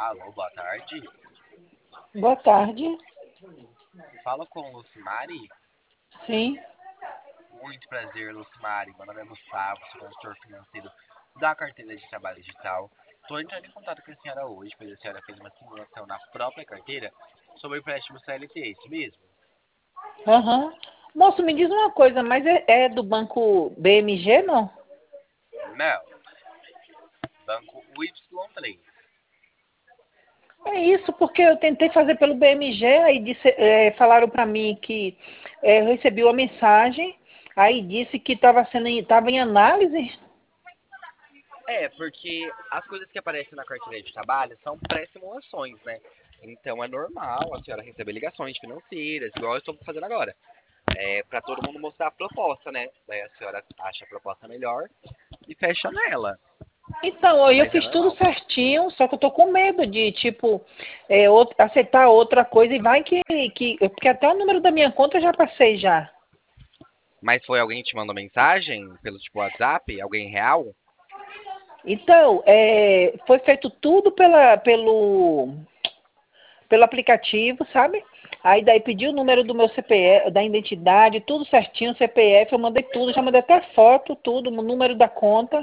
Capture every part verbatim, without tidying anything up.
Alô, boa tarde. Boa tarde. Fala com Lucimari. Sim. Muito prazer, Lucimari. Meu nome é Gustavo, sou consultor financeiro da carteira de trabalho digital. Estou entrando em contato com a senhora hoje, pois a senhora fez uma simulação na própria carteira sobre empréstimo C L T, é isso mesmo? Aham. Moço, me diz uma coisa, mas é, é do banco B M G, não? Não, banco U Y três. É isso, porque eu tentei fazer pelo B M G, aí disse, é, falaram para mim que é, eu recebi uma mensagem, aí disse que estava sendo, estava em análise. É, porque as coisas que aparecem na carteira de trabalho são pré-simulações, né? Então é normal a senhora receber ligações financeiras, igual eu estou fazendo agora. É para todo mundo mostrar a proposta, né? Daí a senhora acha a proposta melhor e fecha nela. Então, aí eu Mas é fiz tudo normal. certinho, só que eu tô com medo de, tipo, é, out- aceitar outra coisa e vai que, que. Porque até o número da minha conta eu já passei já. Mas foi alguém que te mandou mensagem pelo tipo WhatsApp? Alguém real? Então, é, foi feito tudo pela, pelo, pelo aplicativo, sabe? Aí daí pediu o número do meu C P F, da identidade, tudo certinho, C P F, eu mandei tudo, já mandei até foto, tudo, o número da conta.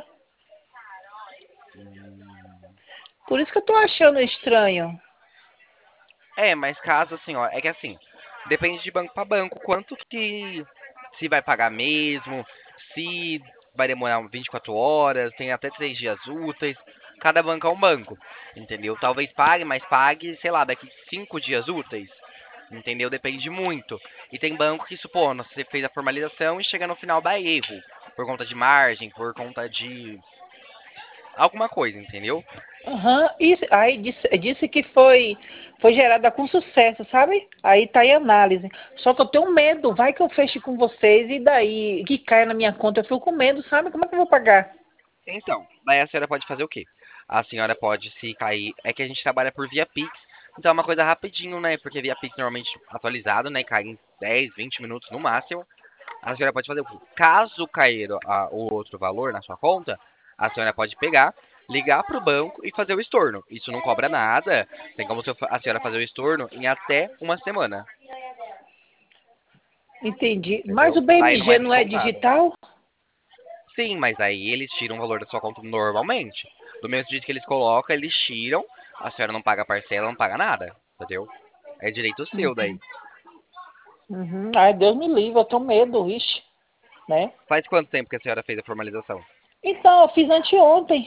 Por isso que eu tô achando estranho. É, mas caso assim, ó, é que assim, depende de banco para banco, quanto que se vai pagar mesmo, se vai demorar vinte e quatro horas, tem até três dias úteis. Cada banco é um banco, entendeu? Talvez pague, mas pague, sei lá, daqui cinco dias úteis, entendeu? Depende muito. E tem banco que, supondo, você fez a formalização e chega no final dá erro, por conta de margem, por conta de alguma coisa, entendeu? Aham, isso, aí disse, disse que foi, foi gerada com sucesso, sabe? Aí tá em análise. Só que eu tenho medo, vai que eu feche com vocês e daí que caia na minha conta, eu fico com medo, sabe? Como é que eu vou pagar? Então, daí a senhora pode fazer o quê? A senhora pode se cair. É que a gente trabalha por via Pix, então é uma coisa rapidinho, né? Porque via Pix normalmente atualizado, né? Cai em dez, vinte minutos no máximo. A senhora pode fazer o quê? Caso cair a- o outro valor na sua conta, a senhora pode pegar, ligar para o banco e fazer o estorno. Isso não cobra nada. Tem como a senhora fazer o estorno em até uma semana, Entendi. Mas entendeu? o Daí não é B M G não é descontado. digital? Sim, mas aí eles tiram o valor da sua conta normalmente. Do mesmo jeito que eles colocam, eles tiram. A senhora não paga parcela, não paga nada. Entendeu? É direito seu daí. Uhum. Ai, Deus me livre, eu tenho medo, ixi, né? Faz quanto tempo que a senhora fez a formalização? Então, eu fiz anteontem.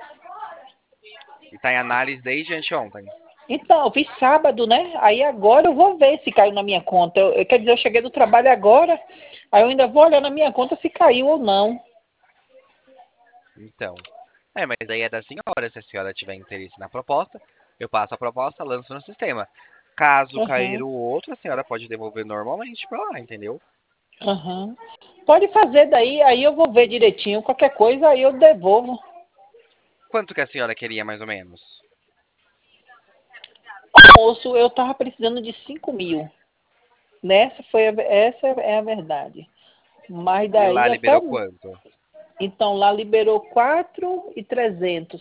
E tá em análise desde anteontem. Então, eu fiz sábado, né? Aí agora eu vou ver se caiu na minha conta. Eu, eu- quer dizer, eu cheguei do trabalho agora, aí eu ainda vou olhar na minha conta se caiu ou não. Então. É, mas aí é da senhora. Se a senhora tiver interesse na proposta, eu passo a proposta, lanço no sistema. Caso cair Aham, o outro, a senhora pode devolver normalmente pra lá, entendeu? aham. Pode fazer daí, aí eu vou ver direitinho. Qualquer coisa, aí eu devolvo. Quanto que a senhora queria, mais ou menos? Moço, eu tava precisando de cinco mil. Nessa foi a, essa é a verdade. Mas E lá daí até. liberou quanto? Então lá liberou quatro e trezentos.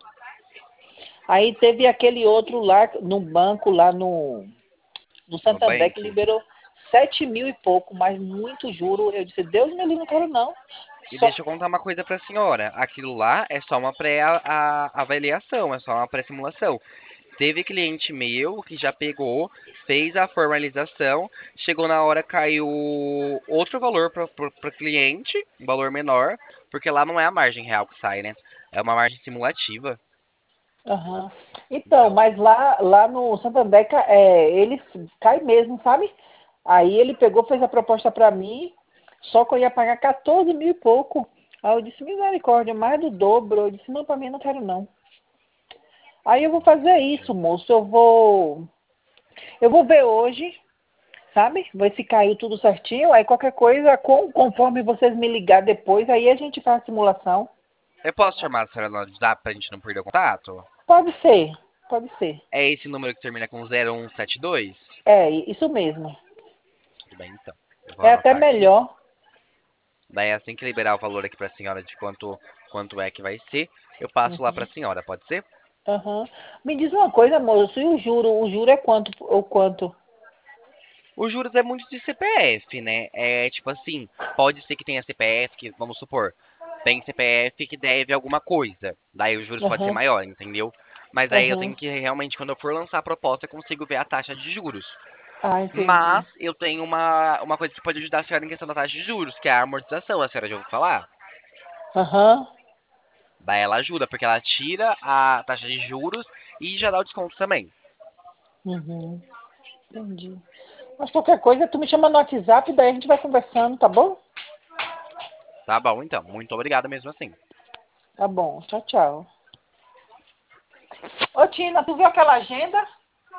Aí teve aquele outro lá no banco, lá no, no No Santander, que Bank? liberou sete mil e pouco, mas muito juro. Eu disse, Deus me livre, não quero não. E Só, deixa eu contar uma coisa pra senhora. Aquilo lá é só uma pré-avaliação, é só uma pré-simulação. Teve cliente meu que já pegou, fez a formalização, chegou na hora, caiu outro valor para o cliente, um valor menor, porque lá não é a margem real que sai, né? É uma margem simulativa. aham. Então, Então, mas lá, lá no Santander, ca- é, ele cai mesmo, sabe? Aí ele pegou, fez a proposta para mim, só que eu ia pagar quatorze mil e pouco. Aí eu disse, misericórdia, mais do dobro. Eu disse, não, para mim não quero não. Aí eu vou fazer isso, moço. Eu vou, eu vou ver hoje, sabe? Ver se caiu tudo certinho. Aí qualquer coisa, com- conforme vocês me ligar depois, aí a gente faz a simulação. eu posso chamar a senhora no WhatsApp pra gente não perder o contato? Pode ser, pode ser. É esse número que termina com zero um sete dois? É, isso mesmo. Tudo bem, então. Eu vou É até anotar aqui. melhor. Daí assim que liberar o valor aqui pra senhora de quanto, quanto é que vai ser, eu passo lá pra Uhum. senhora, pode ser? Aham. Me diz uma coisa, moço, e o juro? O juro é quanto? Ou quanto? Os juros é muito de C P F, né? É tipo assim, pode ser que tenha C P F que, vamos supor, tem C P F que deve alguma coisa. Daí os juros pode ser Aham, maior, entendeu? Mas aí eu aham. tenho que realmente, quando eu for lançar a proposta, eu consigo ver a taxa de juros. Ah, entendi. Mas eu tenho uma, uma coisa que pode ajudar a senhora em questão da taxa de juros, que é a amortização. A senhora já ouviu falar? Aham. Daí ela ajuda, porque ela tira a taxa de juros e já dá o desconto também. Uhum. Entendi. Mas qualquer coisa, tu me chama no WhatsApp, daí a gente vai conversando, tá bom? Tá bom, então. Muito obrigado mesmo assim. Tá bom. Tchau, tchau. Ô, Tina, tu viu aquela agenda?